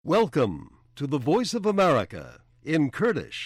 Welcome to the Voice of America in Kurdish.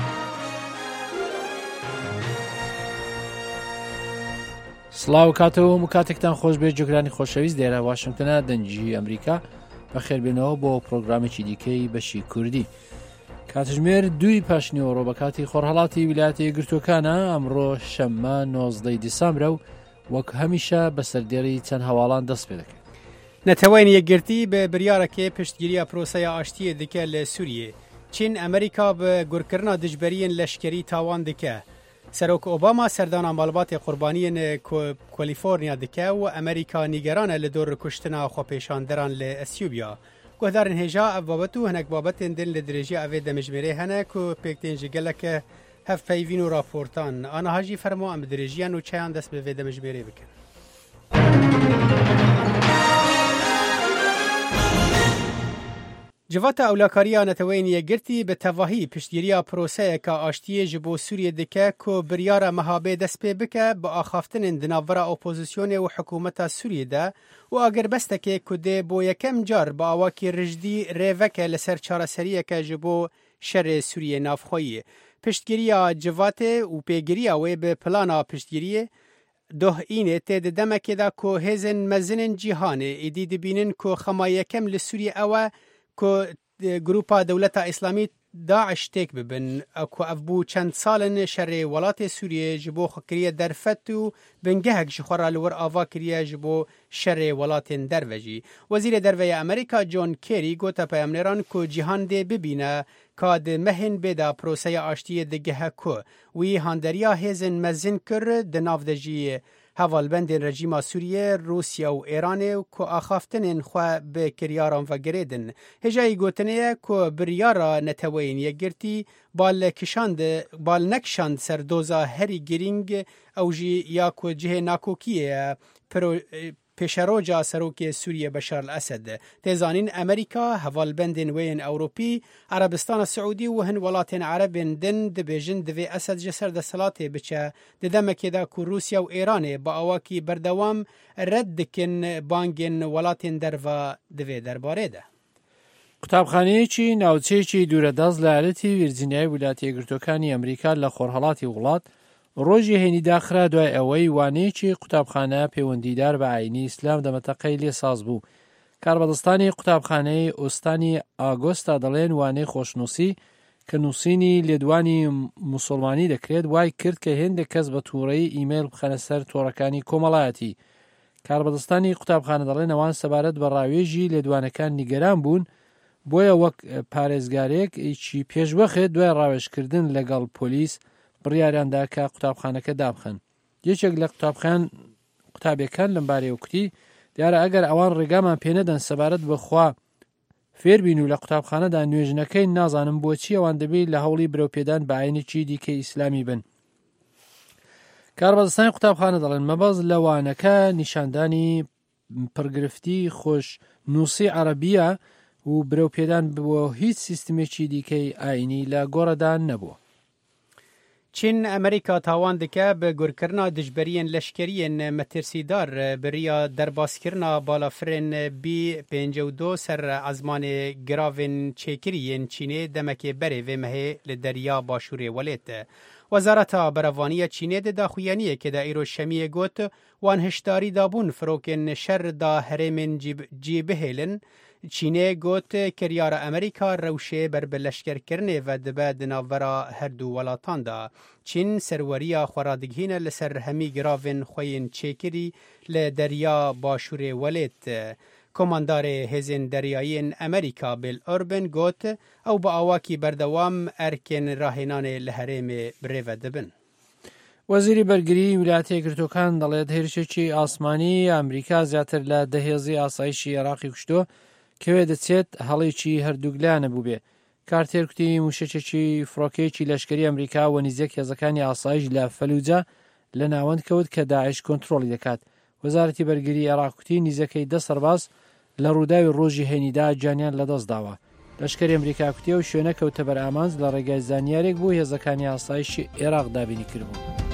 سڵاو کاتەوە کاتێکتان خۆش بێ جوگرانی خۆشەویست لێرە واشنگتنە دەنجی ئەمریکا بەخێربێنەوە بۆ پرۆگرامێکی دیکەی بەشی کوردی. کاتژمێر 2 پاشنیوەڕۆ بە کاتی خۆرهەڵاتی ویلایەتە یەکگرتووەکانە ئەمڕۆ شەممە 19 دیسامبرە و وەک هەمیشە بەسەردێڕی چەند هەواڵان دەست پێ دەکەن. نەتەوەین یەکگرتی بە بریارەکێ پشتگیریە پرۆسەیە ئاشتیە دکە لە سووریێ. چین ئەمریکا بە گورکردنا دژبەریین لەشکری تاوان دکە. سەرۆک ئۆباما سەردانا ماڵباتێ قوربانیên کالیفۆرنیا دکە و ئەمریکا نیگەرانە لە دۆر کوشتنا خۆپێشاندەران لە ئەسیوبیا. گۆدارن هێژا ئەv بابەت و هەنێک بابەتên din li dirêjî evê demijmêrê hene ku pêktên ji geleke hevpeyvîn û raportan. Aniha jî fermo em bi dirêjiyan û çayan dest bi vê demijmêrê bikin. Civata ewlakariya neteweyên yekgirtî bi tevahî piştgiriya proseyeka aştiyê ji bo Sûriyê dike ku biryara mehabê dest pê bike bi axaftinên di navbera opozisyonê û hikûmeta Sûriyê de û agirbestekê ku dê bo yekem car bi awakî rijdî rêveke li ser çareseriyeke ji bo şerê Sûriyê navxweyî. Piştgiriya civatê û pêgiriya wê bi plana piştgiriyê dohînê tê di demekê de ku hêzên mezinên cîhanê êdî dibînin ku xema yekem li Sûriyê ew e ku grupa Dewleta İslamî Daeş têk bibin ku ev bû çend salin şerê welatê Sûriyê ji bo xwekiriye derfet û bingehek ji xwe ra li wir ava kiriye ji bo şerê welatên derve jî. Wezîrê Derveya Amerîka John Kerry gote peyamnêran ku cîhan dê bibîne ka di mehên bê de proseya aştiyê digehe ku wî handeriya hêzên mezin kir di nav de jî hevalbendên rejîma Sûriyê, Rûsya û Îranê ku axaftinên xwe bi kiryaran vegirê din. Hêjayî gotinê ye ku biryara neteweyên yekgirtî balnekişand ser doza herî girîng ew jî ya ku cihê nakokiyê ye pêşeroca serokê Sûriye Beşar el-Esed. Têzanîn Amerîka hevalbendên wê yên Ewropî, Erebistana Siûdî û hin welatên Erebên din dibêjin divê Esed ji ser desthilatê biçe di demekê de ku Rûsya û Îranê bi awakî berdewam red dikin bangên welatên derve divê derbarê de. قوتابخانەیەکی ناوچەیەکی دوورەدەست لە ئالەتی ڤیرجینیای ویلایەتە یەکگرتووەکانی ئەمریکا لە خۆرهەڵاتی وڵات ڕۆژی هێنیداخرا دوای ئەوەی وانەیەکی قوتابخانە پەیوەندیدار بە ئاینی ئیسلام دەمەتەقەی لێساز بوو. کاربەدەستانی قوتابخانەی ئۆستانی ئاگۆستا دەڵێن وانەی خۆشنووسی کە نووسینی لێدوانی موسڵمانی دەکرێت وای کرد کە هێندێک کەس بە تووڕەیی ئیمەیل بخەنە سەر تۆڕەکانی کۆمەڵایەتی. کاربەدەستانی قوتابخانە دەڵێن ئەوان سەبارەت بە ڕاوێژی لێدوانەکان نیگەران بوون بۆیە وەک پارێزگارێک هیچی پێشبەخێت دوای ڕاوێژکردن لەگەڵ پۆلیس بڕیاریاندا کە قوتابخانەکە دابخەن. یەکێک لە قوتابیەکان لەمبارەی وکتی دیارە ئەگەر ئەوان ڕێگامان پێنەدەن سەبارەت بەخوا فێربین و لە قوتابخانەدا نوێژنەکەی نازانم بۆچی ئەوان دەبێت لە هەوڵی برەوپێدان بە ئاینێکی دیکەی ئیسلامی بن. کاربەدەستانی قوتابخانە دەڵێن مەبەز لەوانەکە نیشاندانی پڕگرفتی خۆش نووسی عەرەبیە و برەوپێدان بۆ هیچ سیستمێکی دیکەی ئاینی لە گۆڕەدا نەبووە. چین ئەمریکا تاوان دکە بە گورکردنا دژبەریên leşkeriyên metirsîdar biriya derbaaskirina balafirên B-52 ser ezmanê giravên çêkiriyên Çînê demekê berê vê mehê li derya başûrê welêt. Wezareta Berevaniya Çînê di daxuyaniyekê de îro şemiyê got wan hişdarî dabûn firokên şer da herêmên cî bihêlin. Çînê got kiryara Amerîka rewşê ber bi leşkerkirinê ve dibe di navbera her du welatan da. Çîn serweriya xwe ra digihîne li ser hemî giravên xwe yên çêkirî li derya başûrê welêt. Komandarê hêzên deryayîn Amerîka Bill Urban got ew bi awakî berdewam erkên rahênanê li herêmê birêve dibin. وەزیری بەرگریی ویلایەتە یەکگرتووەکان دەڵێت هێرشێکی ئاسمانی ئەمریکا زیاتر لە 10,000 ئاسایشی عێراقی کوشتووە کەوێ دەچێت هەڵێکی هەردووگلانە بوو بێ. کارتێر کوتی موشەچێکی فڕۆکەیەکی لەشکری ئەمریکا و نزیک هێزەکانی ئاسایش لە فەلوجە لە ناوەند کەوت کە داعش کۆنتڕۆڵی دەکات. وەزارەتی بەرگری عێراق کوتی نزیکەی 10 سەرباز لە ڕووداوی ڕۆژی هێنیدا جانیان لەدەست داوە. لەشکری ئەمریکا کوتی و شوێنە کەوتە بەر ئامانج لە ڕێگای زانیارێک بوو هێزەکانی ئاسایشی عێراق دابینی کردبوو.